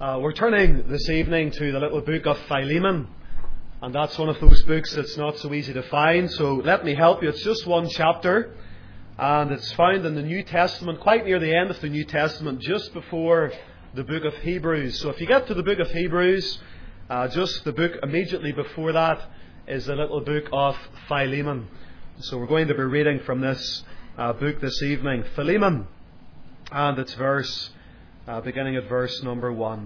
We're turning this evening to the little book of Philemon, and that's one of those books that's not so easy to find, so let me help you. It's just one chapter, and it's found in the New Testament, quite near the end of the New Testament, just before the book of Hebrews. So if you get to the book of Hebrews, just the book immediately before that is the little book of Philemon. So we're going to be reading from this book this evening, Philemon, and it's beginning at verse number 1.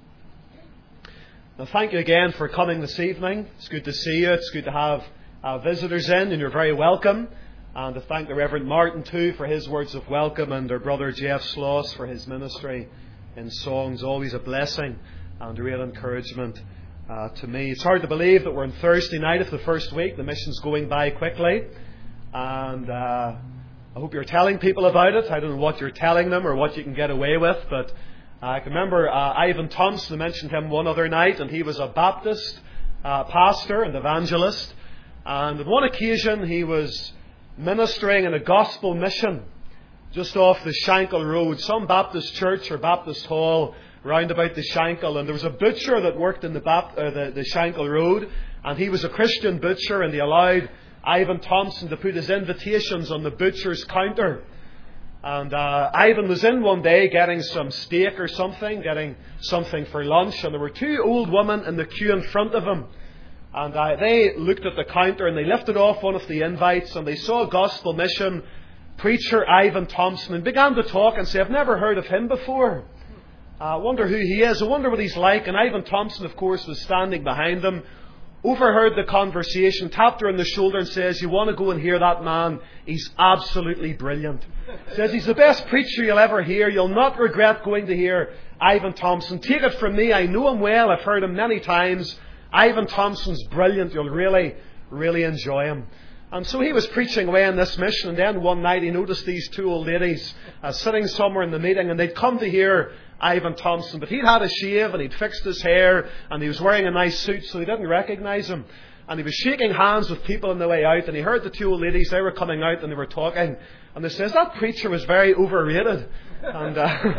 Now, thank you again for coming this evening. It's good to see you. It's good to have visitors in, and you're very welcome. And to thank the Reverend Martin too for his words of welcome, and our brother Jeff Sloss for his ministry in songs. Always a blessing and a real encouragement to me. It's hard to believe that we're on Thursday night of the first week. The mission's going by quickly, and I hope you're telling people about it. I don't know what you're telling them or what you can get away with, but I can remember Ivan Thompson. I mentioned him one other night, and he was a Baptist pastor and evangelist. And on one occasion, he was ministering in a gospel mission just off the Shankill Road, some Baptist church or Baptist hall round about the Shankill. And there was a butcher that worked in the Shankill Road, and he was a Christian butcher, and they allowed Ivan Thompson to put his invitations on the butcher's counter. And Ivan was in one day getting some steak or something, getting something for lunch, and there were two old women in the queue in front of him. And they looked at the counter and they lifted off one of the invites, and they saw a gospel mission preacher, Ivan Thompson, and began to talk and say, "I've never heard of him before. I wonder who he is. I wonder what he's like." And Ivan Thompson, of course, was standing behind them, overheard the conversation, tapped her on the shoulder and says, "You want to go and hear that man? He's absolutely brilliant." Says he's the best preacher you'll ever hear. You'll not regret going to hear Ivan Thompson. Take it from me, I know him well. I've heard him many times. Ivan Thompson's brilliant. You'll really, really enjoy him. And so he was preaching away on this mission, and then one night he noticed these two old ladies sitting somewhere in the meeting, and they'd come to hear Ivan Thompson, but he'd had a shave and he'd fixed his hair and he was wearing a nice suit, so they didn't recognise him. And he was shaking hands with people on the way out, and he heard the two old ladies. They were coming out and they were talking, and they says, "That preacher was very overrated." And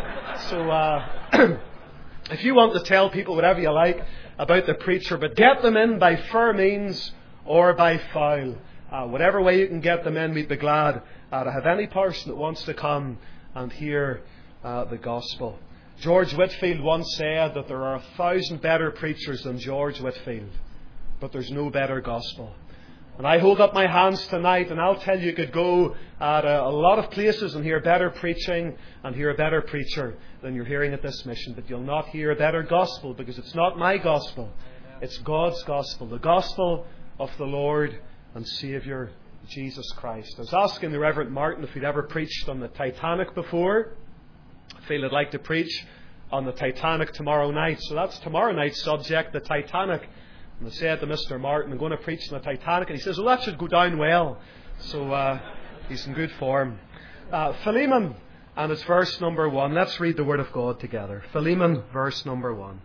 if you want to tell people whatever you like about the preacher, but get them in by fair means or by foul. Whatever way you can get them in, we'd be glad to have any person that wants to come and hear the gospel. George Whitefield once said that there are 1,000 better preachers than George Whitefield, but there's no better gospel. And I hold up my hands tonight, and I'll tell you could go at a lot of places and hear better preaching and hear a better preacher than you're hearing at this mission, but you'll not hear a better gospel, because it's not my gospel. It's God's gospel, the gospel of the Lord and Saviour Jesus Christ. I was asking the Reverend Martin if he'd ever preached on the Titanic before. I feel I'd like to preach on the Titanic tomorrow night. So that's tomorrow night's subject, the Titanic. And I said to Mr. Martin, "I'm going to preach on the Titanic." And he says, "Well, that should go down well." So he's in good form. Philemon, and it's verse number 1. Let's read the Word of God together. Philemon, verse number 1.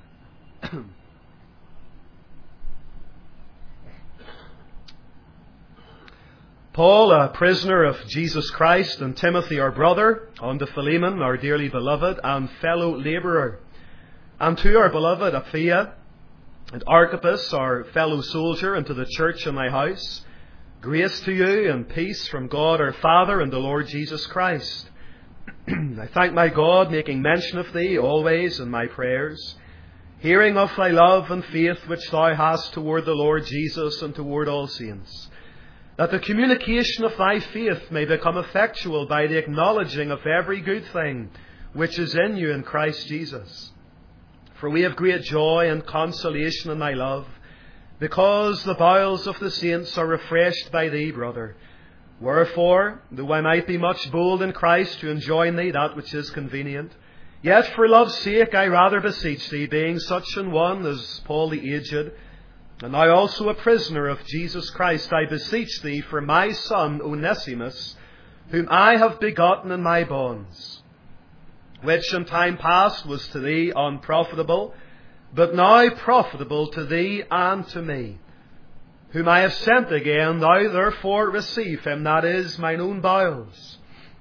Paul, a prisoner of Jesus Christ, and Timothy, our brother, unto Philemon, our dearly beloved and fellow labourer, and to our beloved Apphia, and Archippus, our fellow soldier, and to the church in thy house, grace to you and peace from God our Father and the Lord Jesus Christ. I thank my God, making mention of thee always in my prayers, hearing of thy love and faith which thou hast toward the Lord Jesus and toward all saints, that the communication of thy faith may become effectual by the acknowledging of every good thing which is in you in Christ Jesus. For we have great joy and consolation in thy love, because the bowels of the saints are refreshed by thee, brother. Wherefore, though I might be much bold in Christ to enjoin thee that which is convenient, yet for love's sake I rather beseech thee, being such an one as Paul the aged, and now also a prisoner of Jesus Christ, I beseech thee for my son Onesimus, whom I have begotten in my bonds, which in time past was to thee unprofitable, but now profitable to thee and to me, whom I have sent again. Thou therefore receive him, that is, mine own bowels.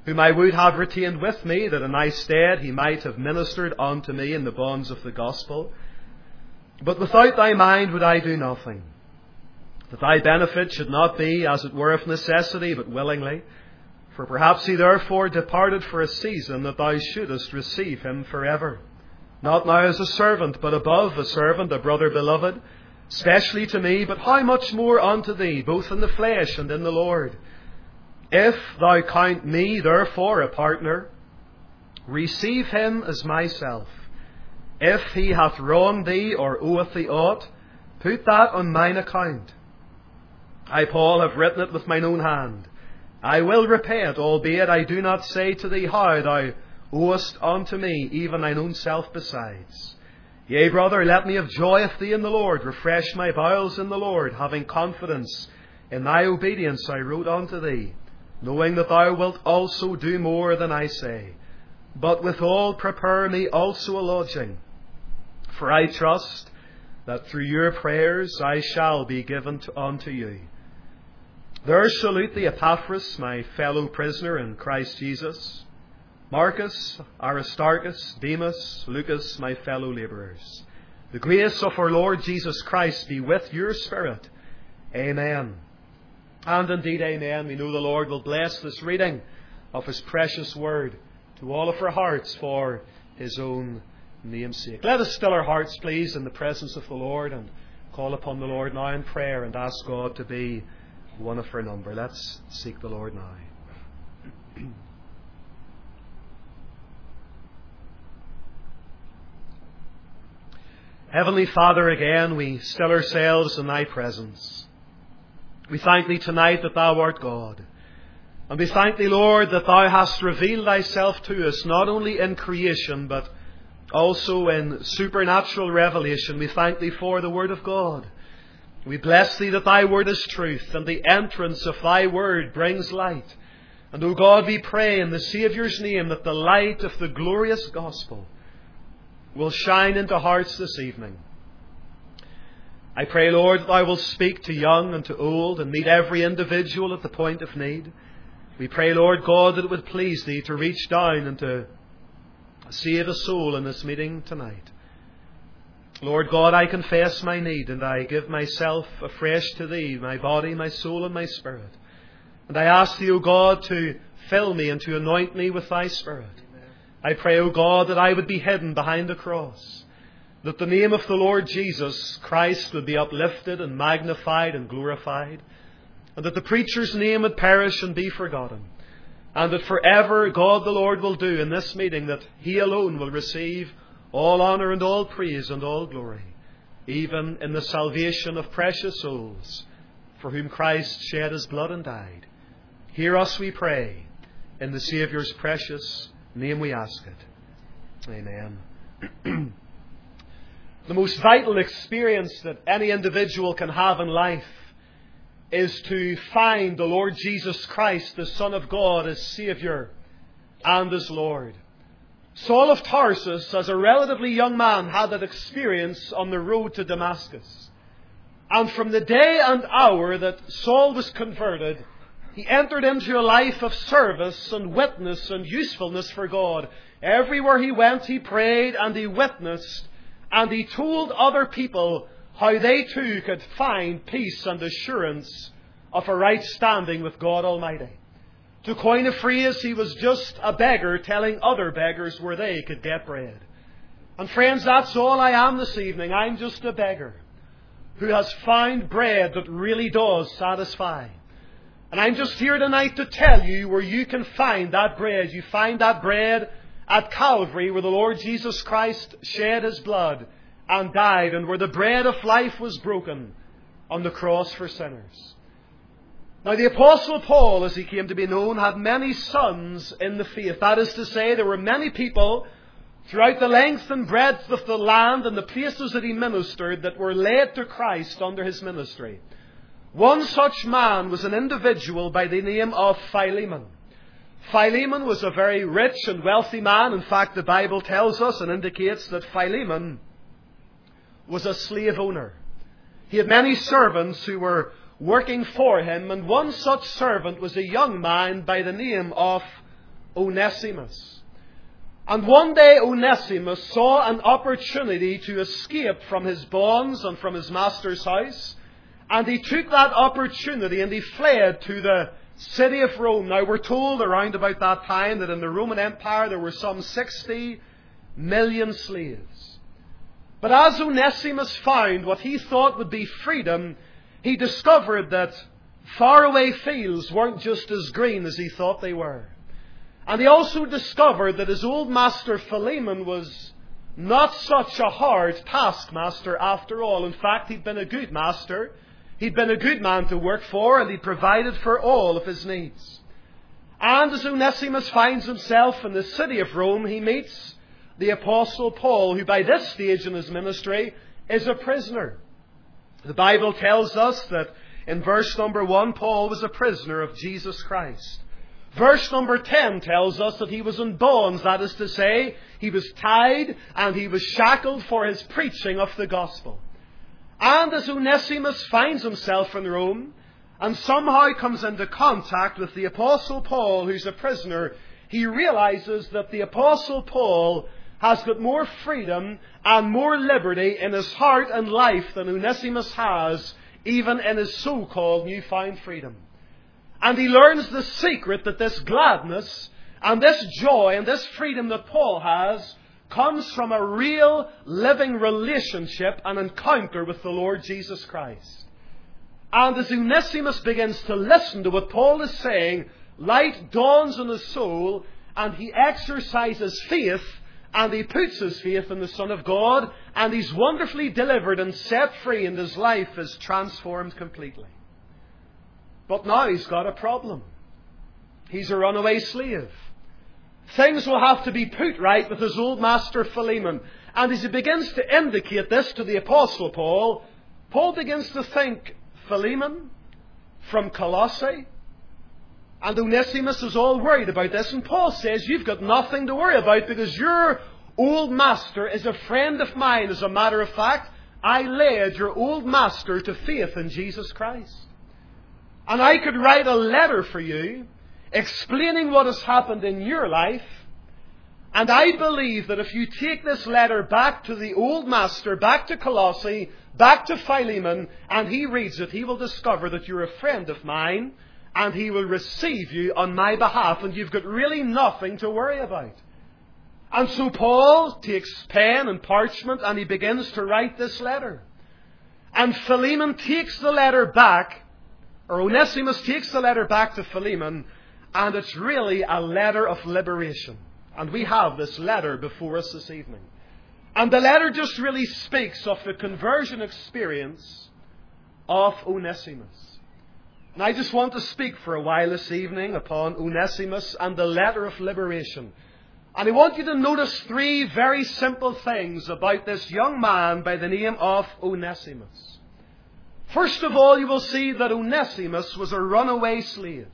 whom I would have retained with me, that in my stead he might have ministered unto me in the bonds of the gospel. But without thy mind would I do nothing, that thy benefit should not be, as it were, of necessity, but willingly. For perhaps he therefore departed for a season, that thou shouldest receive him forever. Not now as a servant, but above a servant, a brother beloved, specially to me, but how much more unto thee, both in the flesh and in the Lord. If thou count me therefore a partner, receive him as myself. If he hath wronged thee, or oweth thee aught, put that on mine account. I, Paul, have written it with mine own hand. I will repay it, albeit I do not say to thee how thou owest unto me, even thine own self besides. Yea, brother, let me have joy of thee in the Lord. Refresh my bowels in the Lord. Having confidence in thy obedience, I wrote unto thee, knowing that thou wilt also do more than I say. But withal prepare me also a lodging. For I trust that through your prayers I shall be given unto you. There salute thee Epaphras, my fellow prisoner in Christ Jesus, Marcus, Aristarchus, Demas, Lucas, my fellow labourers. The grace of our Lord Jesus Christ be with your spirit. Amen. And indeed, amen. We know the Lord will bless this reading of His precious word to all of our hearts for His own name's sake. Let us still our hearts, please, in the presence of the Lord, and call upon the Lord now in prayer and ask God to be one of our number. Let's seek the Lord now. Heavenly Father, again we still ourselves in Thy presence. We thank Thee tonight that Thou art God. And we thank Thee, Lord, that Thou hast revealed Thyself to us, not only in creation, but also in supernatural revelation. We thank Thee for the Word of God. We bless Thee that Thy Word is truth, and the entrance of Thy Word brings light. And, O God, we pray in the Saviour's name that the light of the glorious gospel will shine into hearts this evening. I pray, Lord, that Thou wilt speak to young and to old and meet every individual at the point of need. We pray, Lord God, that it would please Thee to reach down and to save a soul in this meeting tonight. Lord God, I confess my need, and I give myself afresh to Thee, my body, my soul, and my spirit. And I ask Thee, O God, to fill me and to anoint me with Thy Spirit. I pray, O God, that I would be hidden behind the cross, that the name of the Lord Jesus Christ would be uplifted and magnified and glorified, and that the preacher's name would perish and be forgotten, and that forever God the Lord will do in this meeting that He alone will receive all honour and all praise and all glory, even in the salvation of precious souls for whom Christ shed His blood and died. Hear us, we pray, in the Saviour's precious name we ask it. Amen. The most vital experience that any individual can have in life is to find the Lord Jesus Christ, the Son of God, as Saviour and as Lord. Saul of Tarsus, as a relatively young man, had that experience on the road to Damascus. And from the day and hour that Saul was converted, he entered into a life of service and witness and usefulness for God. Everywhere he went, he prayed and he witnessed, and he told other people how they too could find peace and assurance of a right standing with God Almighty. To coin a phrase, he was just a beggar telling other beggars where they could get bread. And friends, that's all I am this evening. I'm just a beggar who has found bread that really does satisfy. And I'm just here tonight to tell you where you can find that bread. You find that bread at Calvary, where the Lord Jesus Christ shed His blood and died, and where the bread of life was broken on the cross for sinners. Now, the Apostle Paul, as he came to be known, had many sons in the faith. That is to say, there were many people throughout the length and breadth of the land and the places that he ministered that were led to Christ under his ministry. One such man was an individual by the name of Philemon. Philemon was a very rich and wealthy man. In fact, the Bible tells us and indicates that Philemon was a slave owner. He had many servants who were working for him, and one such servant was a young man by the name of Onesimus. And one day Onesimus saw an opportunity to escape from his bonds and from his master's house. And he took that opportunity and he fled to the city of Rome. Now we're told around about that time that in the Roman Empire there were some 60 million slaves. But as Onesimus found what he thought would be freedom, he discovered that faraway fields weren't just as green as he thought they were. And he also discovered that his old master Philemon was not such a hard taskmaster after all. In fact, he'd been a good master. He'd been a good man to work for, and he provided for all of his needs. And as Onesimus finds himself in the city of Rome, he meets the Apostle Paul, who by this stage in his ministry is a prisoner. The Bible tells us that in verse number 1, Paul was a prisoner of Jesus Christ. Verse number 10 tells us that he was in bonds, that is to say, he was tied and he was shackled for his preaching of the gospel. And as Onesimus finds himself in Rome and somehow comes into contact with the Apostle Paul, who's a prisoner, he realizes that the Apostle Paul has got more freedom and more liberty in his heart and life than Onesimus has, even in his so-called newfound freedom. And he learns the secret that this gladness and this joy and this freedom that Paul has comes from a real living relationship and encounter with the Lord Jesus Christ. And as Onesimus begins to listen to what Paul is saying, light dawns on his soul and he exercises faith and he puts his faith in the Son of God, and he's wonderfully delivered and set free, and his life is transformed completely. But now he's got a problem. He's a runaway slave. Things will have to be put right with his old master Philemon. And as he begins to indicate this to the Apostle Paul, Paul begins to think, Philemon from Colossae? And Onesimus is all worried about this. And Paul says, you've got nothing to worry about because your old master is a friend of mine. As a matter of fact, I led your old master to faith in Jesus Christ. And I could write a letter for you explaining what has happened in your life. And I believe that if you take this letter back to the old master, back to Colossae, back to Philemon, and he reads it, he will discover that you're a friend of mine, and he will receive you on my behalf, and you've got really nothing to worry about. And so Paul takes pen and parchment, and he begins to write this letter. And Philemon takes the letter back, or Onesimus takes the letter back to Philemon, and it's really a letter of liberation. And we have this letter before us this evening. And the letter just really speaks of the conversion experience of Onesimus. And I just want to speak for a while this evening upon Onesimus and the letter of liberation. And I want you to notice three very simple things about this young man by the name of Onesimus. First of all, you will see that Onesimus was a runaway slave.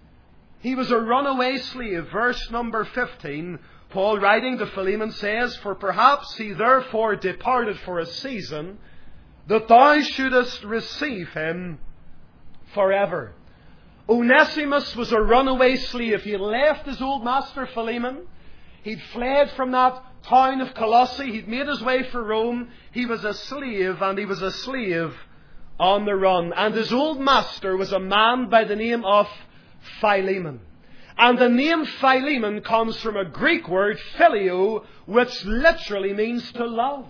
He was a runaway slave. Verse number 15, Paul writing to Philemon says, For perhaps he therefore departed for a season, that thou shouldest receive him forever. Onesimus was a runaway slave. He had left his old master Philemon. He'd fled from that town of Colossae. He'd made his way for Rome. He was a slave, and he was a slave on the run. And his old master was a man by the name of Philemon. And the name Philemon comes from a Greek word, phileo, which literally means to love.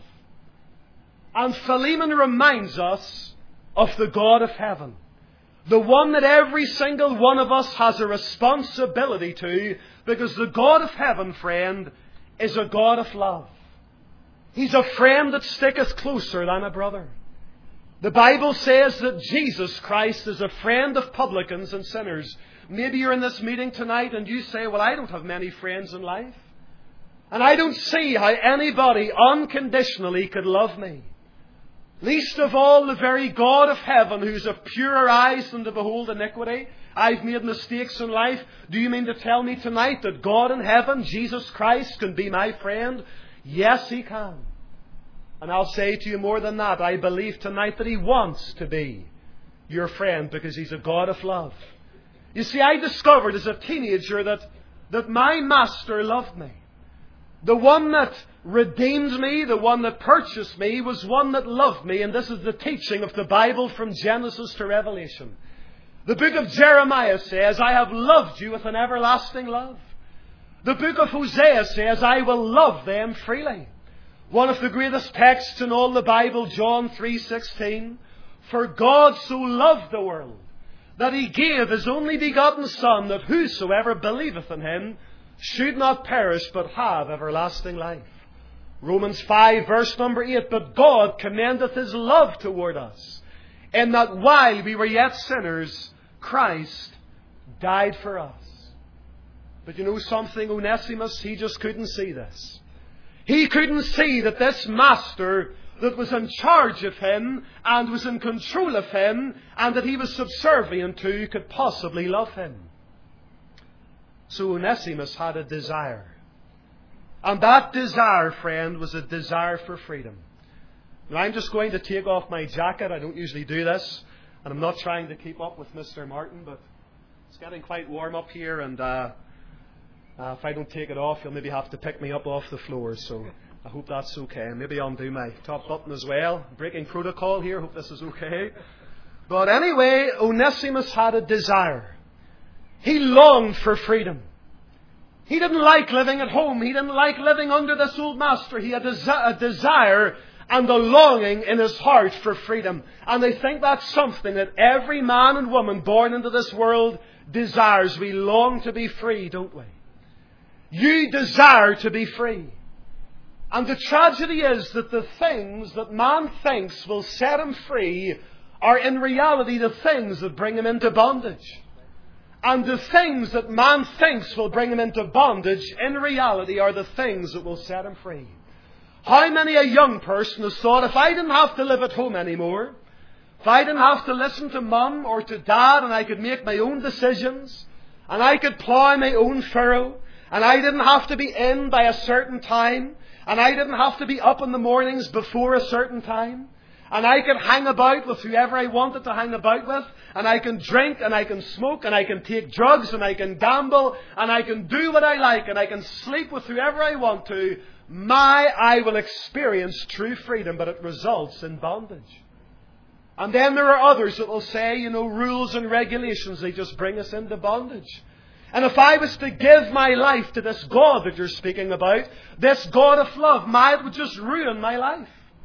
And Philemon reminds us of the God of heaven. The one that every single one of us has a responsibility to, because the God of heaven, friend, is a God of love. He's a friend that sticketh closer than a brother. The Bible says that Jesus Christ is a friend of publicans and sinners. Maybe you're in this meeting tonight and you say, well, I don't have many friends in life. And I don't see how anybody unconditionally could love me. Least of all the very God of heaven, who's of purer eyes than to behold iniquity. I've made mistakes in life. Do you mean to tell me tonight that God in heaven, Jesus Christ, can be my friend? Yes, He can. And I'll say to you more than that. I believe tonight that He wants to be your friend because He's a God of love. You see, I discovered as a teenager that that my Master loved me. The one that redeemed me, the one that purchased me, was one that loved me. And this is the teaching of the Bible from Genesis to Revelation. The book of Jeremiah says, I have loved you with an everlasting love. The book of Hosea says, I will love them freely. One of the greatest texts in all the Bible, John 3:16, for God so loved the world, that He gave His only begotten Son, that whosoever believeth in Him should not perish, but have everlasting life. Romans 5, verse number 8, but God commendeth His love toward us, in that while we were yet sinners, Christ died for us. But you know something, Onesimus, he just couldn't see this. He couldn't see that this Master that was in charge of him and was in control of him and that he was subservient to could possibly love him. So Onesimus had a desire. And that desire, friend, was a desire for freedom. Now, I'm just going to take off my jacket. I don't usually do this. And I'm not trying to keep up with Mr. Martin, but it's getting quite warm up here. And if I don't take it off, you'll maybe have to pick me up off the floor. So I hope that's okay. Maybe I'll undo my top button as well. Breaking protocol here. Hope this is okay. But anyway, Onesimus had a desire. He longed for freedom. He didn't like living at home. He didn't like living under this old master. He had a desire and a longing in his heart for freedom. And I think that's something that every man and woman born into this world desires. We long to be free, don't we? You desire to be free. And the tragedy is that the things that man thinks will set him free are in reality the things that bring him into bondage. And the things that man thinks will bring him into bondage, in reality, are the things that will set him free. How many a young person has thought, if I didn't have to live at home anymore, if I didn't have to listen to mum or to dad, and I could make my own decisions, and I could plough my own furrow, and I didn't have to be in by a certain time, and I didn't have to be up in the mornings before a certain time, and I could hang about with whoever I wanted to hang about with, and I can drink, and I can smoke, and I can take drugs, and I can gamble, and I can do what I like, and I can sleep with whoever I want to, I will experience true freedom, but it results in bondage. And then there are others that will say, rules and regulations, they just bring us into bondage. And if I was to give my life to this God that you're speaking about, this God of love, it would just ruin my life.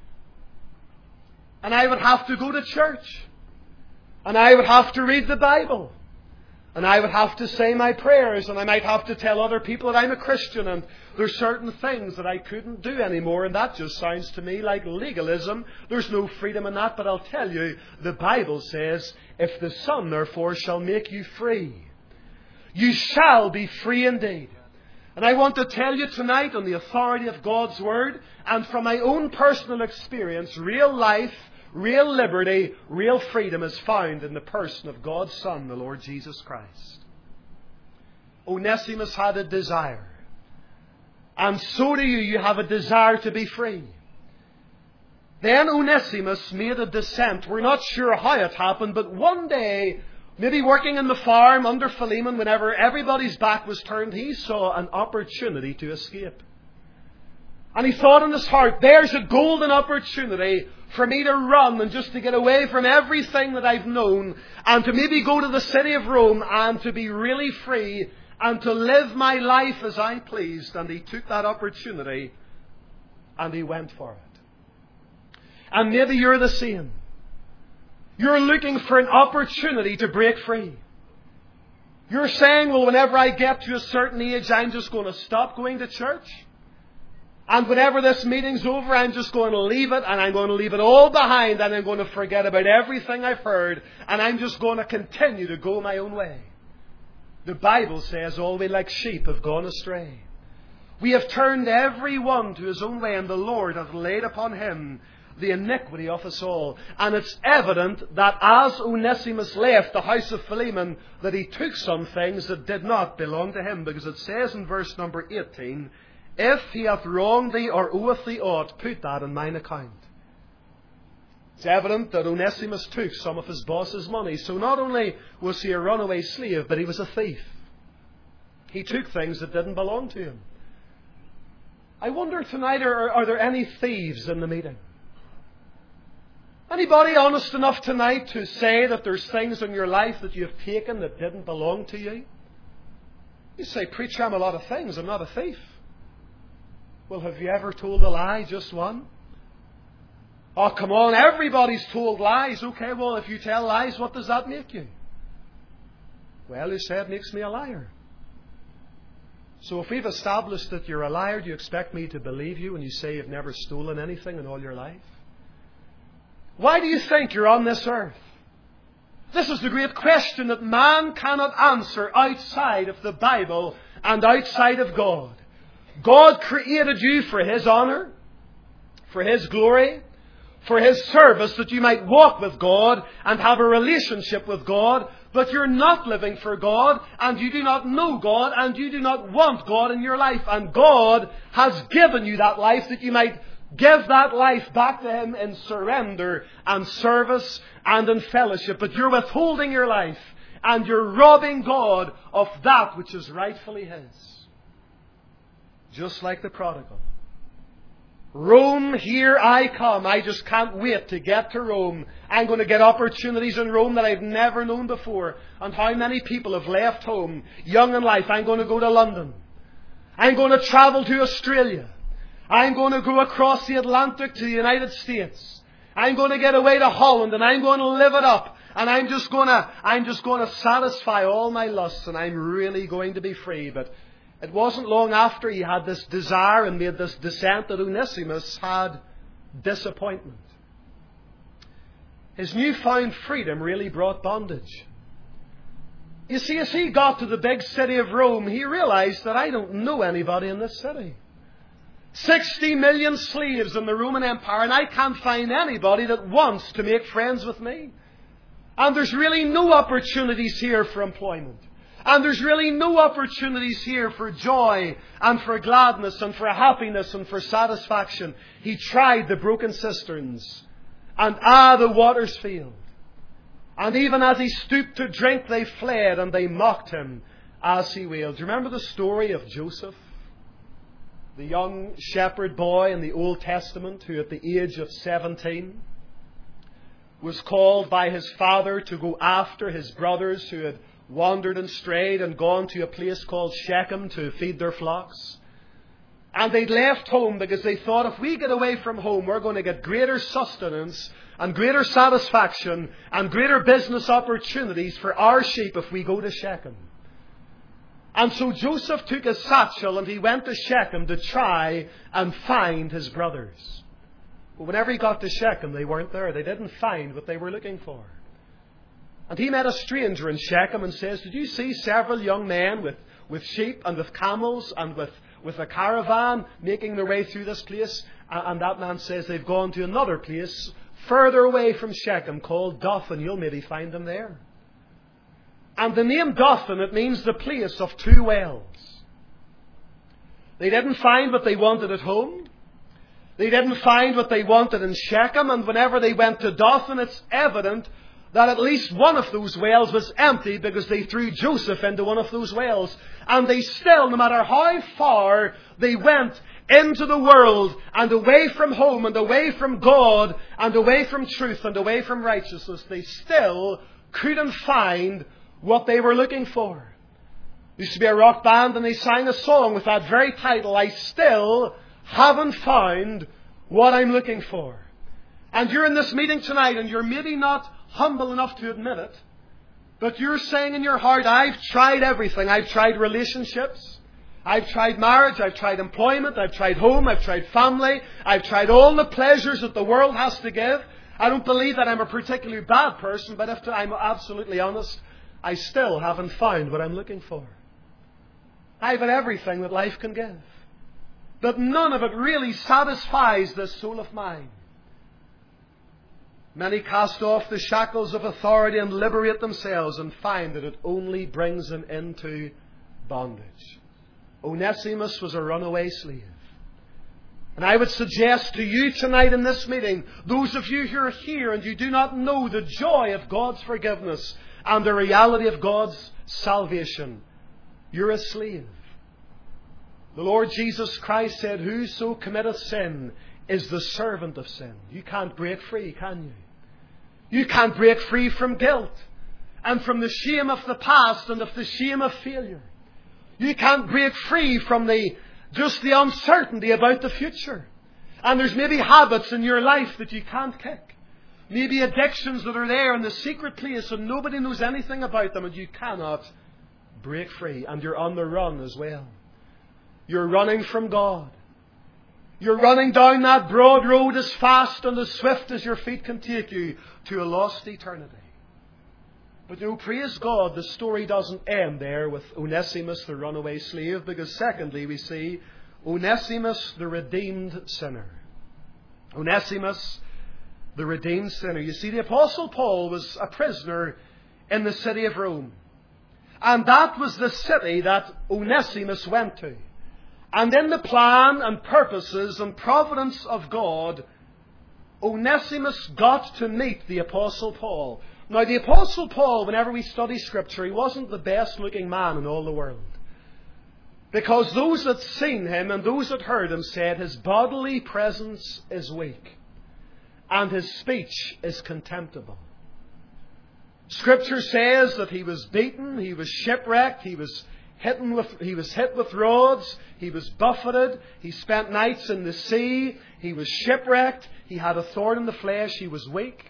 And I would have to go to church. And I would have to read the Bible. And I would have to say my prayers. And I might have to tell other people that I'm a Christian. And there's certain things that I couldn't do anymore. And that just sounds to me like legalism. There's no freedom in that. But I'll tell you, the Bible says, if the Son therefore shall make you free, you shall be free indeed. And I want to tell you tonight, on the authority of God's Word, and from my own personal experience, real life, real liberty, real freedom is found in the person of God's Son, the Lord Jesus Christ. Onesimus had a desire. And so do you. You have a desire to be free. Then Onesimus made a descent. We're not sure how it happened, but one day, maybe working in the farm under Philemon, whenever everybody's back was turned, he saw an opportunity to escape. And he thought in his heart, there's a golden opportunity for me to run and just to get away from everything that I've known and to maybe go to the city of Rome and to be really free and to live my life as I pleased. And he took that opportunity and he went for it. And maybe you're the same. You're looking for an opportunity to break free. You're saying, well, whenever I get to a certain age, I'm just going to stop going to church. And whenever this meeting's over, I'm just going to leave it, and I'm going to leave it all behind, and I'm going to forget about everything I've heard, and I'm just going to continue to go my own way. The Bible says all we like sheep have gone astray. We have turned every one to his own way, and the Lord hath laid upon him the iniquity of us all. And it's evident that as Onesimus left the house of Philemon, that he took some things that did not belong to him, because it says in verse number 18, if he hath wronged thee or oweth thee aught, put that on mine account. It's evident that Onesimus took some of his boss's money. So not only was he a runaway slave, but he was a thief. He took things that didn't belong to him. I wonder tonight, are there any thieves in the meeting? Anybody honest enough tonight to say that there's things in your life that you've taken that didn't belong to you? You say, preacher, I'm a lot of things. I'm not a thief. Well, have you ever told a lie? Just one? Oh, come on. Everybody's told lies. Okay, well, if you tell lies, what does that make you? Well, you say it makes me a liar. So if we've established that you're a liar, do you expect me to believe you when you say you've never stolen anything in all your life? Why do you think you're on this earth? This is the great question that man cannot answer outside of the Bible and outside of God. God created you for His honor, for His glory, for His service, that you might walk with God and have a relationship with God. But you're not living for God, and you do not know God, and you do not want God in your life. And God has given you that life that you might give that life back to Him in surrender and service and in fellowship. But you're withholding your life, and you're robbing God of that which is rightfully His. Just like the prodigal. Rome, here I come. I just can't wait to get to Rome. I'm going to get opportunities in Rome that I've never known before. And how many people have left home, young in life? I'm going to go to London. I'm going to travel to Australia. I'm going to go across the Atlantic to the United States. I'm going to get away to Holland, and I'm going to live it up. And I'm just going to satisfy all my lusts, and I'm really going to be free. But it wasn't long after he had this desire and made this descent that Onesimus had disappointment. His newfound freedom really brought bondage. You see, as he got to the big city of Rome, he realized that I don't know anybody in this city. 60 million slaves in the Roman Empire, and I can't find anybody that wants to make friends with me. And there's really no opportunities here for employment. And there's really no opportunities here for joy and for gladness and for happiness and for satisfaction. He tried the broken cisterns, and the waters failed. And even as he stooped to drink, they fled, and they mocked him as he wailed. Do you remember the story of Joseph? The young shepherd boy in the Old Testament who at the age of 17 was called by his father to go after his brothers who had wandered and strayed and gone to a place called Shechem to feed their flocks. And they'd left home because they thought, if we get away from home, we're going to get greater sustenance and greater satisfaction and greater business opportunities for our sheep if we go to Shechem. And so Joseph took his satchel and he went to Shechem to try and find his brothers. But whenever he got to Shechem, they weren't there. They didn't find what they were looking for. And he met a stranger in Shechem and says, did you see several young men with sheep and with camels and with a caravan making their way through this place? And that man says they've gone to another place further away from Shechem called Dothan. You'll maybe find them there. And the name Dothan, it means the place of two wells. They didn't find what they wanted at home. They didn't find what they wanted in Shechem. And whenever they went to Dothan, it's evident that at least one of those wells was empty because they threw Joseph into one of those wells. And they still, no matter how far they went into the world and away from home and away from God and away from truth and away from righteousness, they still couldn't find what they were looking for. There used to be a rock band and they sang a song with that very title, I still haven't found what I'm looking for. And you're in this meeting tonight and you're maybe not humble enough to admit it, but you're saying in your heart, I've tried everything. I've tried relationships. I've tried marriage. I've tried employment. I've tried home. I've tried family. I've tried all the pleasures that the world has to give. I don't believe that I'm a particularly bad person, but if I'm absolutely honest, I still haven't found what I'm looking for. I've had everything that life can give, but none of it really satisfies this soul of mine. Many cast off the shackles of authority and liberate themselves and find that it only brings them into bondage. Onesimus was a runaway slave. And I would suggest to you tonight in this meeting, those of you who are here and you do not know the joy of God's forgiveness and the reality of God's salvation, You're a slave. The Lord Jesus Christ said, whoso committeth sin is the servant of sin. You can't break free, can you? You can't break free from guilt and from the shame of the past and of the shame of failure. You can't break free from just the uncertainty about the future. And there's maybe habits in your life that you can't kick. Maybe addictions that are there in the secret place and nobody knows anything about them and you cannot break free. And you're on the run as well. You're running from God. You're running down that broad road as fast and as swift as your feet can take you to a lost eternity. But praise God, the story doesn't end there with Onesimus, the runaway slave, because secondly we see Onesimus, the redeemed sinner. Onesimus, the redeemed sinner. You see, the Apostle Paul was a prisoner in the city of Rome. And that was the city that Onesimus went to. And in the plan and purposes and providence of God, Onesimus got to meet the Apostle Paul. Now, the Apostle Paul, whenever we study Scripture, he wasn't the best looking man in all the world. Because those that seen him and those that heard him said his bodily presence is weak and his speech is contemptible. Scripture says that he was beaten, he was shipwrecked, he was hit with rods, he was buffeted, he spent nights in the sea, he was shipwrecked, he had a thorn in the flesh, he was weak,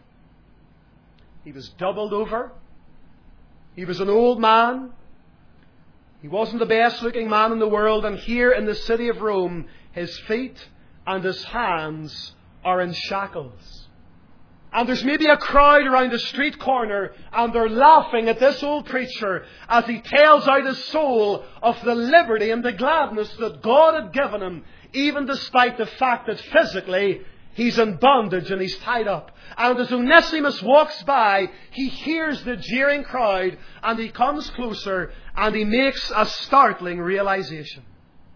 he was doubled over, he was an old man, he wasn't the best looking man in the world, and here in the city of Rome, his feet and his hands are in shackles. And there's maybe a crowd around a street corner and they're laughing at this old preacher as he tells out his soul of the liberty and the gladness that God had given him, even despite the fact that physically he's in bondage and he's tied up. And as Onesimus walks by, he hears the jeering crowd and he comes closer and he makes a startling realization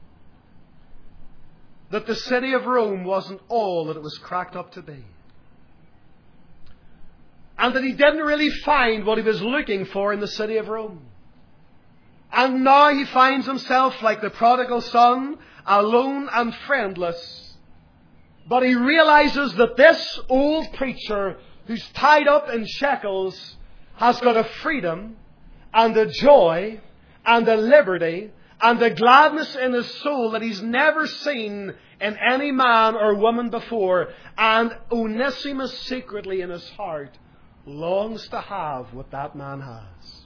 that the city of Rome wasn't all that it was cracked up to be. And that he didn't really find what he was looking for in the city of Rome. And now he finds himself like the prodigal son, alone and friendless. But he realizes that this old preacher who's tied up in shackles has got a freedom and a joy and a liberty and a gladness in his soul that he's never seen in any man or woman before. And Onesimus secretly in his heart longs to have what that man has.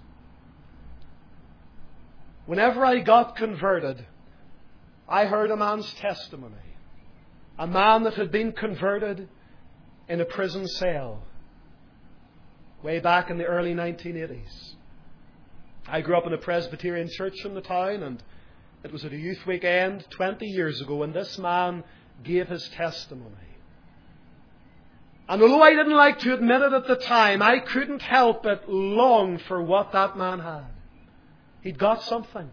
Whenever I got converted, I heard a man's testimony. A man that had been converted in a prison cell way back in the early 1980s. I grew up in a Presbyterian church in the town, and it was at a youth weekend 20 years ago when this man gave his testimony. And although I didn't like to admit it at the time, I couldn't help but long for what that man had. He'd got something.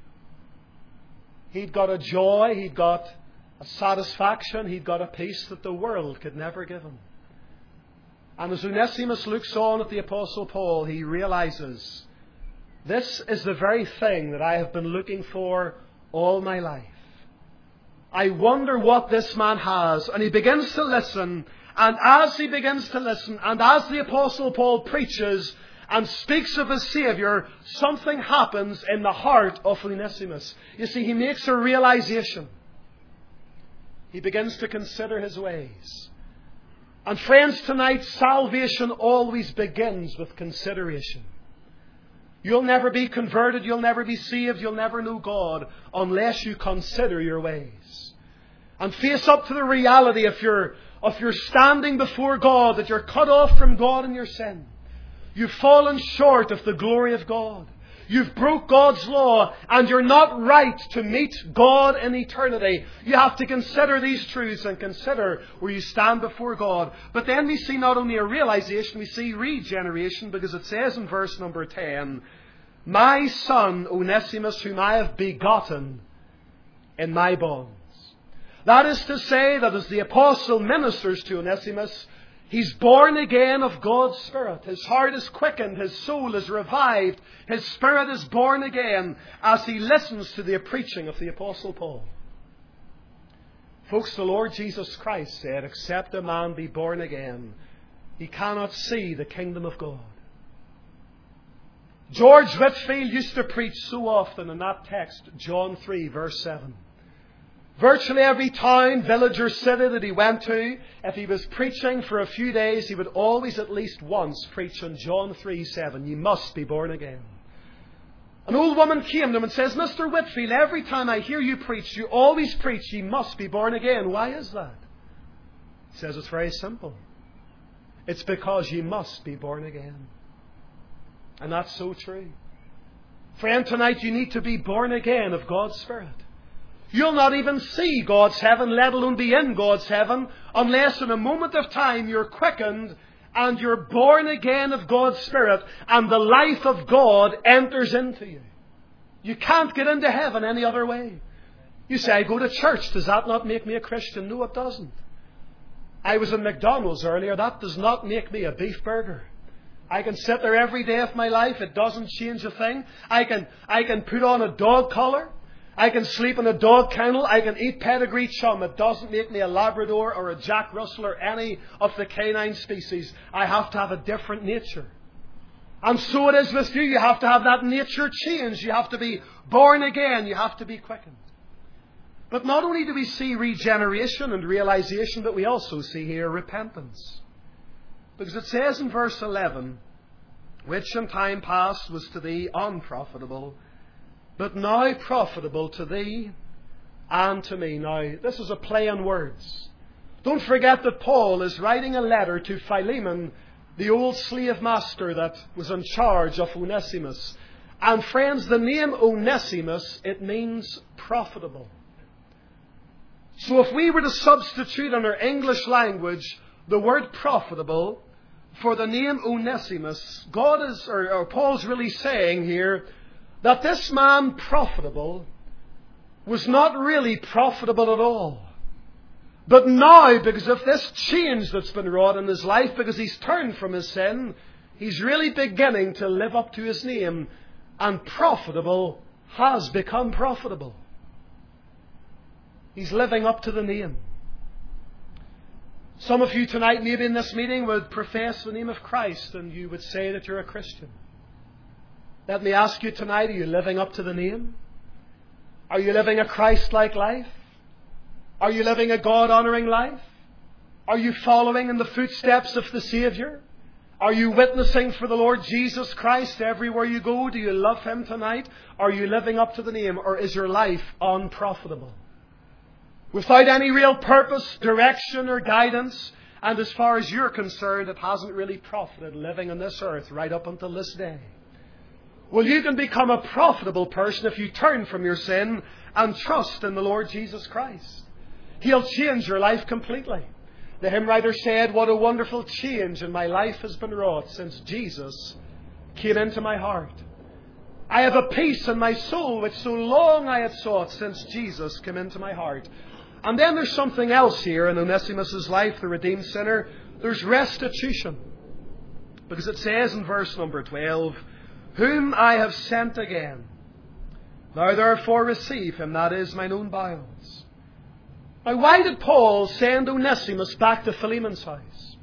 He'd got a joy, he'd got a satisfaction, he'd got a peace that the world could never give him. And as Onesimus looks on at the Apostle Paul, he realizes, this is the very thing that I have been looking for all my life. I wonder what this man has. And he begins to listen. And as he begins to listen, and as the Apostle Paul preaches and speaks of his Saviour, something happens in the heart of Onesimus. You see, he makes a realization. He begins to consider his ways. And friends, tonight, salvation always begins with consideration. You'll never be converted, you'll never be saved, you'll never know God unless you consider your ways. And face up to the reality if you're standing before God, that you're cut off from God in your sin. You've fallen short of the glory of God. You've broke God's law and you're not right to meet God in eternity. You have to consider these truths and consider where you stand before God. But then we see not only a realization, we see regeneration, because it says in verse number 10, my son Onesimus, whom I have begotten in my bonds. That is to say that as the apostle ministers to Onesimus, He's born again of God's Spirit. His heart is quickened. His soul is revived. His spirit is born again as he listens to the preaching of the Apostle Paul. Folks, the Lord Jesus Christ said, except a man be born again, he cannot see the kingdom of God. George Whitefield used to preach so often in that text, John 3, verse 7. Virtually every town, village or city that he went to, if he was preaching for a few days, he would always at least once preach on John 3:7. You must be born again. An old woman came to him and says, Mr. Whitefield, every time I hear you preach, you always preach, you must be born again. Why is that? He says, it's very simple. It's because you must be born again. And that's so true. Friend, tonight you need to be born again of God's Spirit. You'll not even see God's heaven, let alone be in God's heaven, unless in a moment of time you're quickened and you're born again of God's Spirit and the life of God enters into you. You can't get into heaven any other way. You say, I go to church. Does that not make me a Christian? No, it doesn't. I was in McDonald's earlier. That does not make me a beef burger. I can sit there every day of my life. It doesn't change a thing. I can put on a dog collar. I can sleep in a dog kennel. I can eat pedigree chum. It doesn't make me a Labrador or a Jack Russell or any of the canine species. I have to have a different nature. And so it is with you. You have to have that nature change. You have to be born again. You have to be quickened. But not only do we see regeneration and realization, but we also see here repentance. Because it says in verse 11, which in time past was to thee unprofitable, but now profitable to thee and to me. Now, this is a play on words. Don't forget that Paul is writing a letter to Philemon, the old slave master that was in charge of Onesimus. And friends, the name Onesimus, it means profitable. So if we were to substitute in our English language the word profitable for the name Onesimus, Paul's really saying here that this man profitable was not really profitable at all. But now, because of this change that's been wrought in his life, because he's turned from his sin, he's really beginning to live up to his name. And profitable has become profitable. He's living up to the name. Some of you tonight, maybe in this meeting, would profess the name of Christ and you would say that you're a Christian. Let me ask you tonight, are you living up to the name? Are you living a Christ-like life? Are you living a God-honoring life? Are you following in the footsteps of the Saviour? Are you witnessing for the Lord Jesus Christ everywhere you go? Do you love Him tonight? Are you living up to the name? Or is your life unprofitable? Without any real purpose, direction or guidance, and as far as you're concerned, it hasn't really profited living on this earth right up until this day. Well, you can become a profitable person if you turn from your sin and trust in the Lord Jesus Christ. He'll change your life completely. The hymn writer said, what a wonderful change in my life has been wrought since Jesus came into my heart. I have a peace in my soul which so long I had sought since Jesus came into my heart. And then there's something else here in Onesimus' life, the redeemed sinner. There's restitution. Because it says in verse number 12, whom I have sent again. Now therefore receive him, that is mine own bowels. Now why did Paul send Onesimus back to Philemon's house?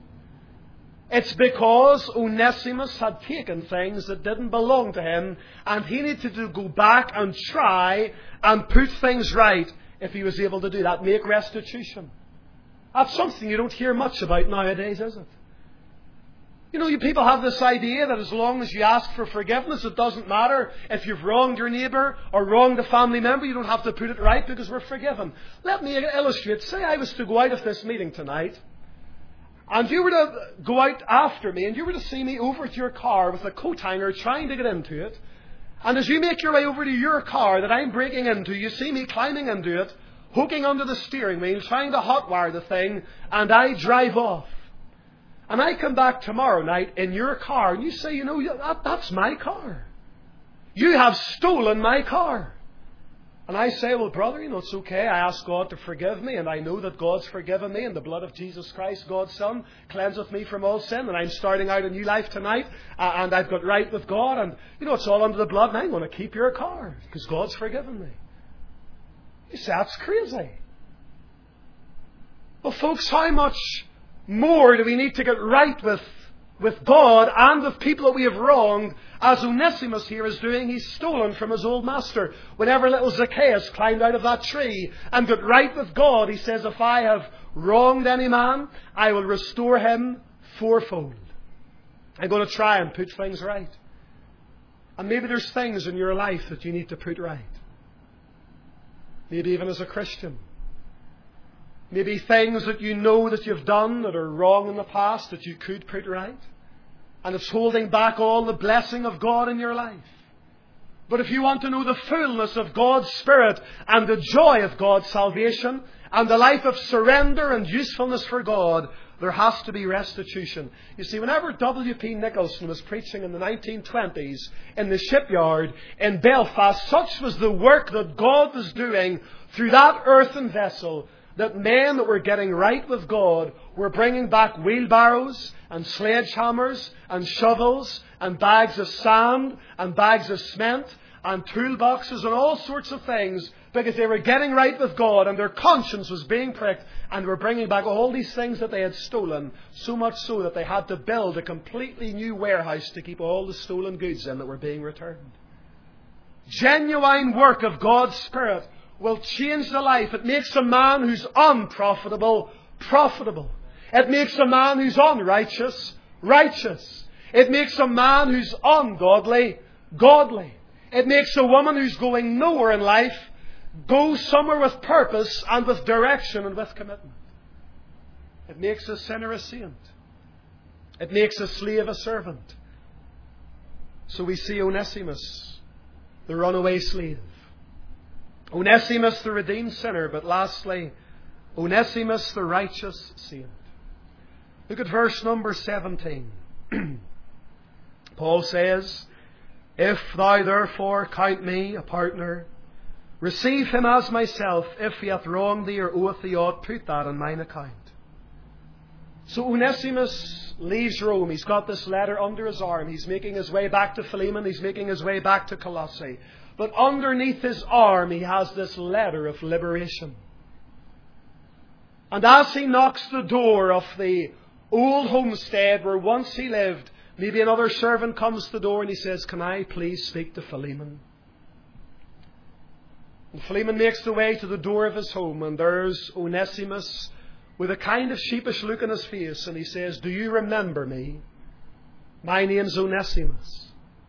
It's because Onesimus had taken things that didn't belong to him, and he needed to go back and try and put things right if he was able to do that. Make restitution. That's something you don't hear much about nowadays, is it? You know, you people have this idea that as long as you ask for forgiveness, it doesn't matter if you've wronged your neighbour or wronged a family member, you don't have to put it right because we're forgiven. Let me illustrate. Say I was to go out of this meeting tonight, and you were to go out after me, and you were to see me over to your car with a coat hanger trying to get into it. And as you make your way over to your car that I'm breaking into, you see me climbing into it, hooking under the steering wheel, trying to hotwire the thing, and I drive off. And I come back tomorrow night in your car, and you say, you know, that's my car. You have stolen my car. And I say, well, brother, it's okay. I ask God to forgive me, and I know that God's forgiven me, and the blood of Jesus Christ, God's Son, cleanseth me from all sin, and I'm starting out a new life tonight, and I've got right with God, and, it's all under the blood, and I'm going to keep your car, because God's forgiven me. You say, that's crazy. Well, folks, how much more do we need to get right with God and with people that we have wronged, as Onesimus here is doing? He's stolen from his old master. Whenever little Zacchaeus climbed out of that tree and got right with God, he says, if I have wronged any man, I will restore him fourfold. I'm going to try and put things right. And maybe there's things in your life that you need to put right. Maybe even as a Christian. Maybe things that you know that you've done that are wrong in the past that you could put right. And it's holding back all the blessing of God in your life. But if you want to know the fullness of God's Spirit and the joy of God's salvation and the life of surrender and usefulness for God, there has to be restitution. You see, whenever W.P. Nicholson was preaching in the 1920s in the shipyard in Belfast, such was the work that God was doing through that earthen vessel, that men that were getting right with God were bringing back wheelbarrows and sledgehammers and shovels and bags of sand and bags of cement and toolboxes and all sorts of things, because they were getting right with God and their conscience was being pricked, and were bringing back all these things that they had stolen, so much so that they had to build a completely new warehouse to keep all the stolen goods in that were being returned. Genuine work of God's Spirit will change the life. It makes a man who's unprofitable, profitable. It makes a man who's unrighteous, righteous. It makes a man who's ungodly, godly. It makes a woman who's going nowhere in life go somewhere with purpose and with direction and with commitment. It makes a sinner a saint. It makes a slave a servant. So we see Onesimus, the runaway slave. Onesimus, the redeemed sinner. But lastly, Onesimus, the righteous saint. Look at verse number 17. Paul says, if thou therefore count me a partner, receive him as myself. If he hath wronged thee or oweth thee aught, put that on mine account. So Onesimus leaves Rome. He's got this letter under his arm. He's making his way back to Philemon. He's making his way back to Colossae. But underneath his arm he has this letter of liberation. And as he knocks the door of the old homestead where once he lived, maybe another servant comes to the door and he says, can I please speak to Philemon? And Philemon makes the way to the door of his home, and there's Onesimus with a kind of sheepish look on his face, and he says, do you remember me? My name's Onesimus.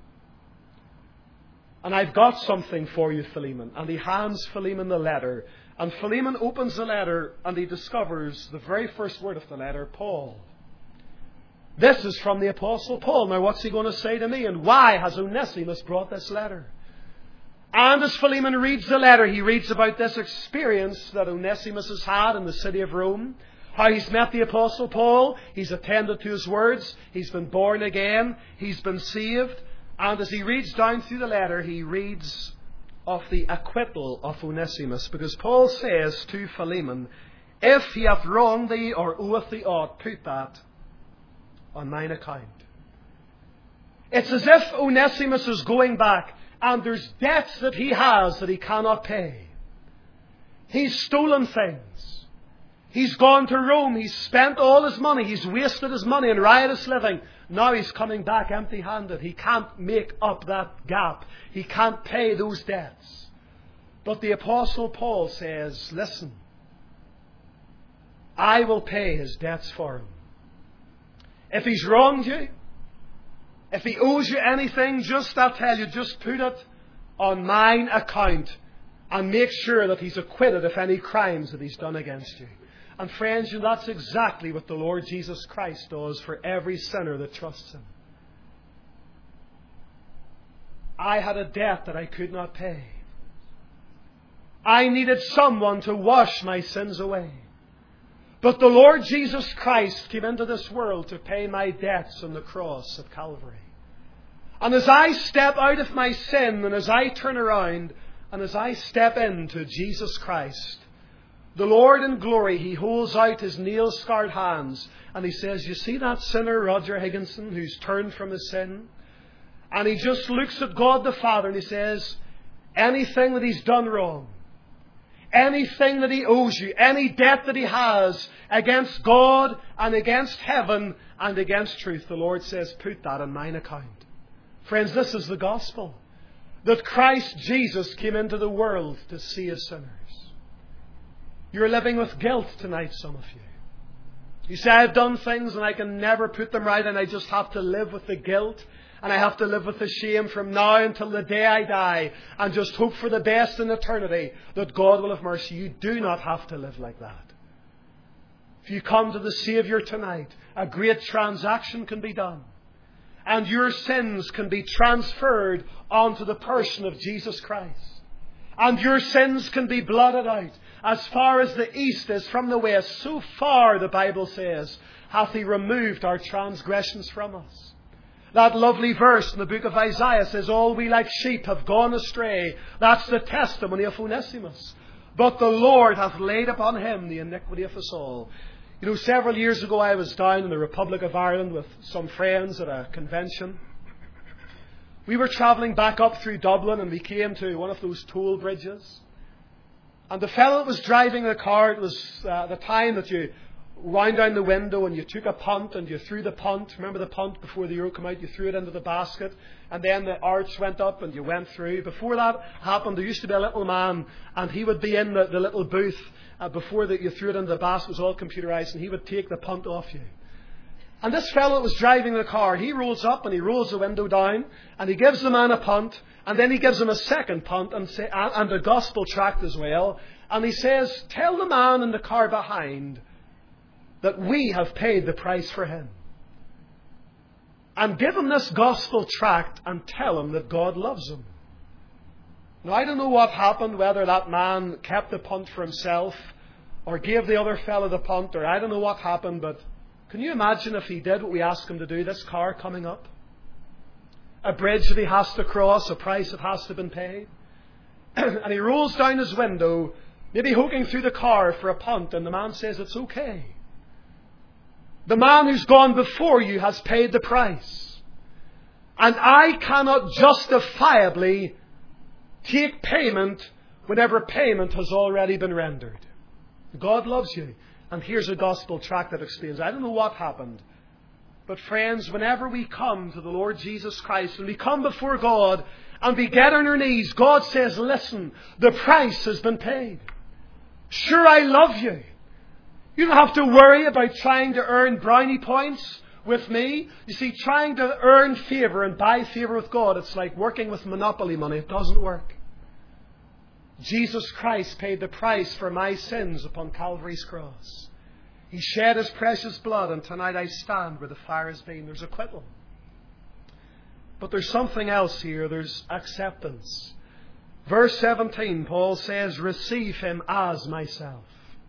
And I've got something for you, Philemon. And he hands Philemon the letter. And Philemon opens the letter and he discovers the very first word of the letter, Paul. This is from the Apostle Paul. Now what's he going to say to me? And why has Onesimus brought this letter? And as Philemon reads the letter, he reads about this experience that Onesimus has had in the city of Rome. How he's met the Apostle Paul. He's attended to his words. He's been born again. He's been saved. And as he reads down through the letter, he reads of the acquittal of Onesimus. Because Paul says to Philemon, if he hath wronged thee or oweth thee aught, put that on mine account. It's as if Onesimus is going back and there's debts that he has that he cannot pay. He's stolen things. He's gone to Rome. He's spent all his money. He's wasted his money in riotous living. Now he's coming back empty-handed. He can't make up that gap. He can't pay those debts. But the Apostle Paul says, listen, I will pay his debts for him. If he's wronged you, if he owes you anything, I'll tell you, just put it on mine account and make sure that he's acquitted of any crimes that he's done against you. And friends, that's exactly what the Lord Jesus Christ does for every sinner that trusts him. I had a debt that I could not pay. I needed someone to wash my sins away. But the Lord Jesus Christ came into this world to pay my debts on the cross at Calvary. And as I step out of my sin and as I turn around And as I step into Jesus Christ, the Lord in glory, He holds out His nail-scarred hands and He says, you see that sinner, Roger Higginson, who's turned from his sin? And He just looks at God the Father and He says, anything that he's done wrong, anything that he owes you, any debt that he has against God and against heaven and against truth, the Lord says, put that on mine account. Friends, this is the gospel. That Christ Jesus came into the world to save sinners. You're living with guilt tonight, some of you. You say, I've done things and I can never put them right and I just have to live with the guilt and I have to live with the shame from now until the day I die and just hope for the best in eternity that God will have mercy. You do not have to live like that. If you come to the Saviour tonight, a great transaction can be done. And your sins can be transferred onto the person of Jesus Christ. And your sins can be blotted out. As far as the east is from the west, so far, the Bible says, hath He removed our transgressions from us. That lovely verse in the book of Isaiah says, all we like sheep have gone astray. That's the testimony of Onesimus. But the Lord hath laid upon him the iniquity of us all. You know, several years ago I was down in the Republic of Ireland with some friends at a convention. We were travelling back up through Dublin and we came to one of those toll bridges. And the fellow that was driving the car, it was the time that you wound down the window and you took a punt and you threw the punt. Remember the punt before the euro came out? You threw it into the basket and then the arch went up and you went through. Before that happened, there used to be a little man and he would be in the little booth before you threw it into the basket. It was all computerized and he would take the punt off you. And this fellow that was driving the car, he rolls up and he rolls the window down and he gives the man a punt and then he gives him a second punt and a gospel tract as well. And he says, tell the man in the car behind that we have paid the price for him. And give him this gospel tract and tell him that God loves him. Now, I don't know what happened, whether that man kept the punt for himself or gave the other fellow the punt, or I don't know what happened, but can you imagine if he did what we asked him to do, this car coming up? A bridge that he has to cross, a price that has to have been paid. And he rolls down his window, maybe hooking through the car for a punt, and the man says, it's okay. The man who's gone before you has paid the price. And I cannot justifiably take payment whenever payment has already been rendered. God loves you. And here's a gospel tract that explains. I don't know what happened. But friends, whenever we come to the Lord Jesus Christ, when we come before God and we get on our knees, God says, listen, the price has been paid. Sure, I love you. You don't have to worry about trying to earn brownie points with me. You see, trying to earn favour and buy favour with God, it's like working with monopoly money. It doesn't work. Jesus Christ paid the price for my sins upon Calvary's cross. He shed His precious blood, and tonight I stand where the fire has been. There's acquittal. But there's something else here. There's acceptance. Verse 17, Paul says, receive him as myself.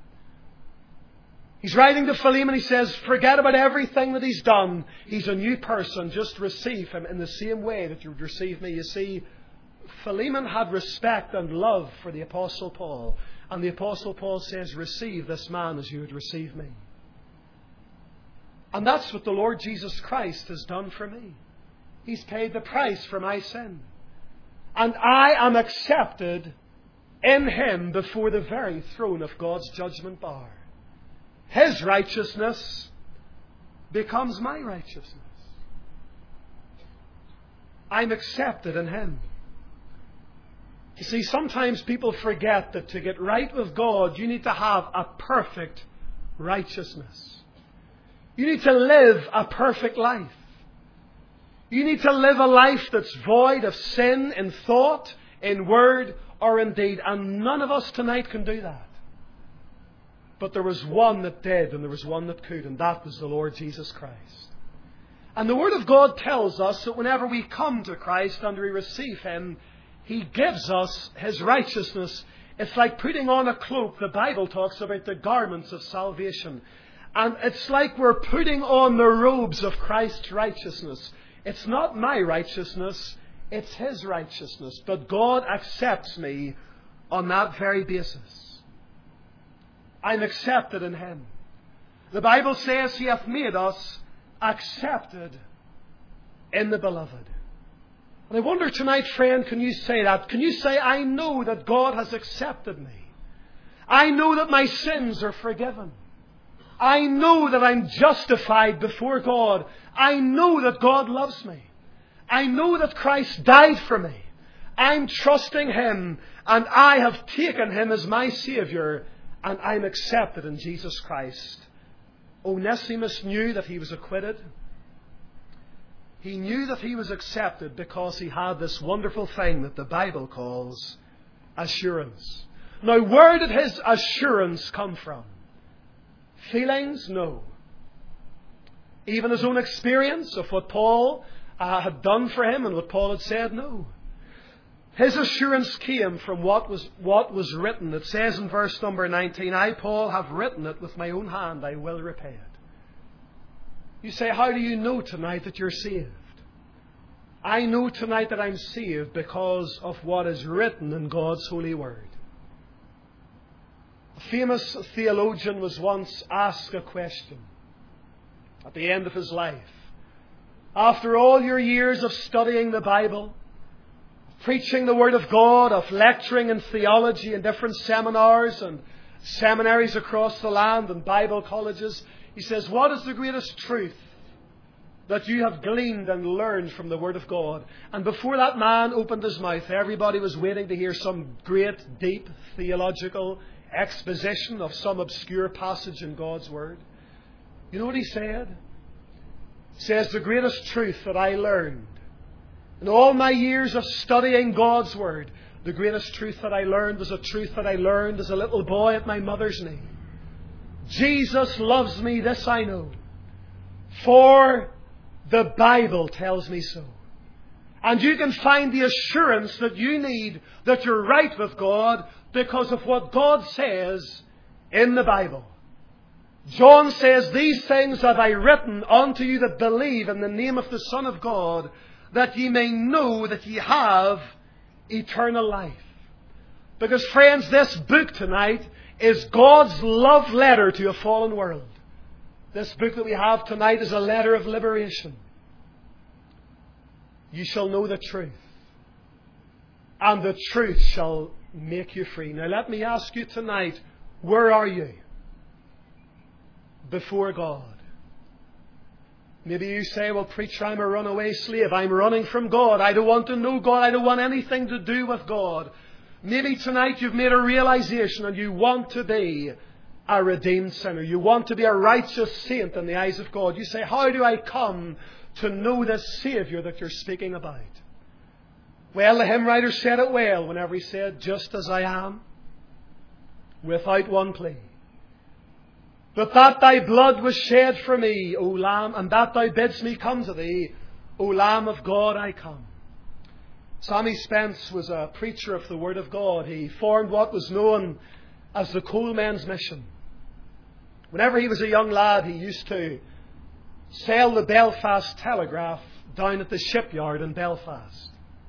He's writing to Philemon. He says, forget about everything that he's done. He's a new person. Just receive him in the same way that you would receive me. You see, Philemon had respect and love for the Apostle Paul. And the Apostle Paul says, receive this man as you would receive me. And that's what the Lord Jesus Christ has done for me. He's paid the price for my sin. And I am accepted in Him before the very throne of God's judgment bar. His righteousness becomes my righteousness. I'm accepted in Him. You see, sometimes people forget that to get right with God, you need to have a perfect righteousness. You need to live a perfect life. You need to live a life that's void of sin in thought, in word, or in deed. And none of us tonight can do that. But there was one that did, and there was one that could, and that was the Lord Jesus Christ. And the Word of God tells us that whenever we come to Christ and we receive Him, He gives us His righteousness. It's like putting on a cloak. The Bible talks about the garments of salvation. And it's like we're putting on the robes of Christ's righteousness. It's not my righteousness. It's His righteousness. But God accepts me on that very basis. I'm accepted in Him. The Bible says He hath made us accepted in the Beloved. And I wonder tonight, friend, can you say that? Can you say, I know that God has accepted me. I know that my sins are forgiven. I know that I'm justified before God. I know that God loves me. I know that Christ died for me. I'm trusting Him, and I have taken Him as my Saviour, and I'm accepted in Jesus Christ. Onesimus knew that he was acquitted. He knew that he was accepted because he had this wonderful thing that the Bible calls assurance. Now, where did his assurance come from? Feelings? No. Even his own experience of what Paul had done for him and what Paul had said? No. His assurance came from what was written. It says in verse number 19, I, Paul, have written it with my own hand, I will repay it. You say, how do you know tonight that you're saved? I know tonight that I'm saved because of what is written in God's holy word. A famous theologian was once asked a question at the end of his life. After all your years of studying the Bible, preaching the Word of God, of lecturing in theology in different seminars and seminaries across the land and Bible colleges, he says, what is the greatest truth that you have gleaned and learned from the Word of God? And before that man opened his mouth, everybody was waiting to hear some great, deep theological exposition of some obscure passage in God's Word. You know what he said? He says, the greatest truth that I learned in all my years of studying God's Word, the greatest truth that I learned was a truth that I learned as a little boy at my mother's knee. Jesus loves me, this I know, for the Bible tells me so. And you can find the assurance that you need that you're right with God because of what God says in the Bible. John says, these things have I written unto you that believe in the name of the Son of God, that ye may know that ye have eternal life. Because, friends, this book tonight is God's love letter to a fallen world. This book that we have tonight is a letter of liberation. You shall know the truth, and the truth shall make you free. Now let me ask you tonight, where are you before God? Maybe you say, well, preacher, I'm a runaway slave. I'm running from God. I don't want to know God. I don't want anything to do with God. Maybe tonight you've made a realization and you want to be a redeemed sinner. You want to be a righteous saint in the eyes of God. You say, how do I come to know this Saviour that you're speaking about? Well, the hymn writer said it well whenever he said, just as I am, without one plea. But that thy blood was shed for me, O Lamb, and that thou bidst me come to thee, O Lamb of God, I come. Sammy Spence was a preacher of the Word of God. He formed what was known as the Coalmen's Mission. Whenever he was a young lad, he used to sell the Belfast Telegraph down at the shipyard in Belfast.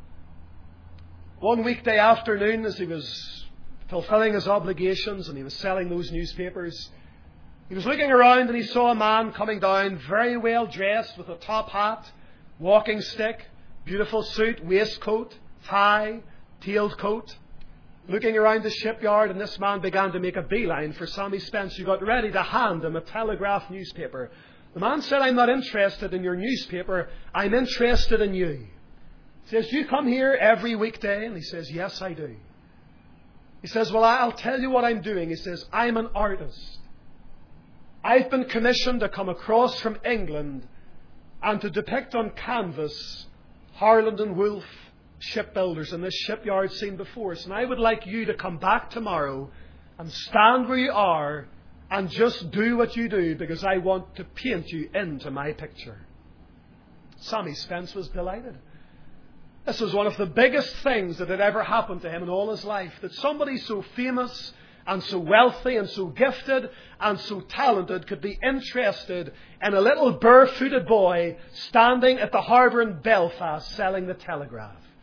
One weekday afternoon, as he was fulfilling his obligations and he was selling those newspapers, he was looking around and he saw a man coming down, very well dressed, with a top hat, walking stick, beautiful suit, waistcoat, tie, tailed coat, looking around the shipyard, and this man began to make a beeline for Sammy Spence, who got ready to hand him a Telegraph newspaper. The man said, I'm not interested in your newspaper, I'm interested in you. He says, do you come here every weekday? And he says, yes, I do. He says, well, I'll tell you what I'm doing. He says, I'm an artist. I've been commissioned to come across from England and to depict on canvas Harland and Wolff shipbuilders in this shipyard scene before us. And I would like you to come back tomorrow and stand where you are and just do what you do, because I want to paint you into my picture. Sammy Spence was delighted. This was one of the biggest things that had ever happened to him in all his life, that somebody so famous and so wealthy and so gifted and so talented could be interested in a little barefooted boy standing at the harbour in Belfast selling the Telegraph.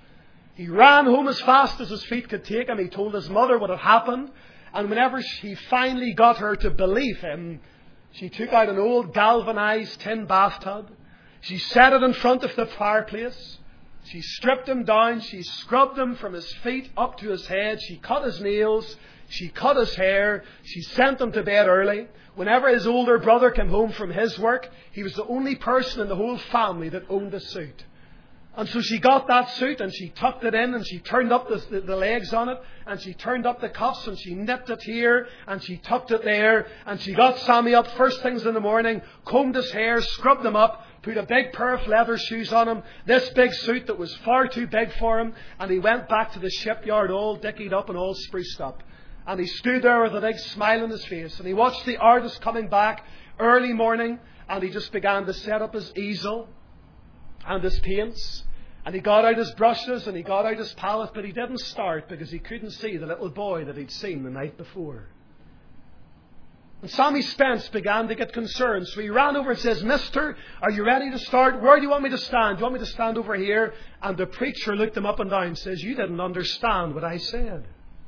He ran home as fast as his feet could take him. He told his mother what had happened. And whenever he finally got her to believe him, she took out an old galvanized tin bathtub. She set it in front of the fireplace. She stripped him down. She scrubbed him from his feet up to his head. She cut his nails. She cut his hair. She sent him to bed early. Whenever his older brother came home from his work, he was the only person in the whole family that owned a suit. And so she got that suit and she tucked it in and she turned up the legs on it and she turned up the cuffs and she nipped it here and she tucked it there and she got Sammy up first things in the morning, combed his hair, scrubbed him up, put a big pair of leather shoes on him, this big suit that was far too big for him, and he went back to the shipyard all dickied up and all spruced up. And he stood there with a big smile on his face and he watched the artist coming back early morning and he just began to set up his easel and his paints, and he got out his brushes and he got out his palette, but he didn't start because he couldn't see the little boy that he'd seen the night before. And Sammy Spence began to get concerned, so he ran over and says, "Mister, are you ready to start? Where do you want me to stand? Do you want me to stand over here?" And the preacher looked him up and down and says, "You didn't understand what I said.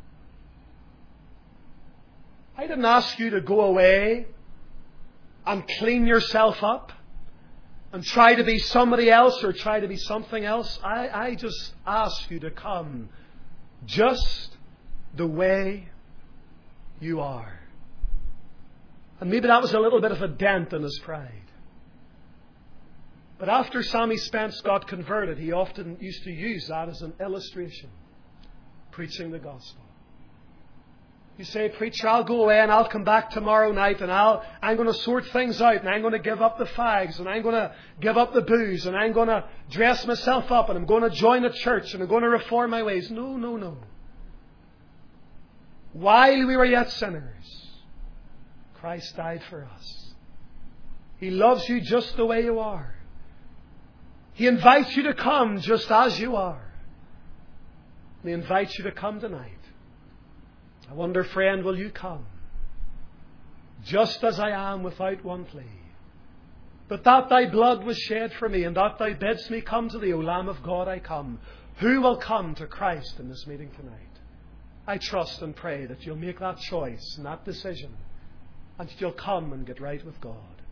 I didn't ask you to go away and clean yourself up and try to be somebody else or try to be something else. I just ask you to come just the way you are." And maybe that was a little bit of a dent in his pride. But after Sammy Spence got converted, he often used to use that as an illustration, preaching the gospel. You say, "Preacher, I'll go away and I'll come back tomorrow night and I'm going to sort things out and I'm going to give up the fags and I'm going to give up the booze and I'm going to dress myself up and I'm going to join a church and I'm going to reform my ways." No, no, no. While we were yet sinners, Christ died for us. He loves you just the way you are. He invites you to come just as you are. And He invites you to come tonight. I wonder, friend, will you come? Just as I am, without one plea. But that thy blood was shed for me, and that thou bidst me come to thee, O Lamb of God, I come. Who will come to Christ in this meeting tonight? I trust and pray that you'll make that choice and that decision, and that you'll come and get right with God.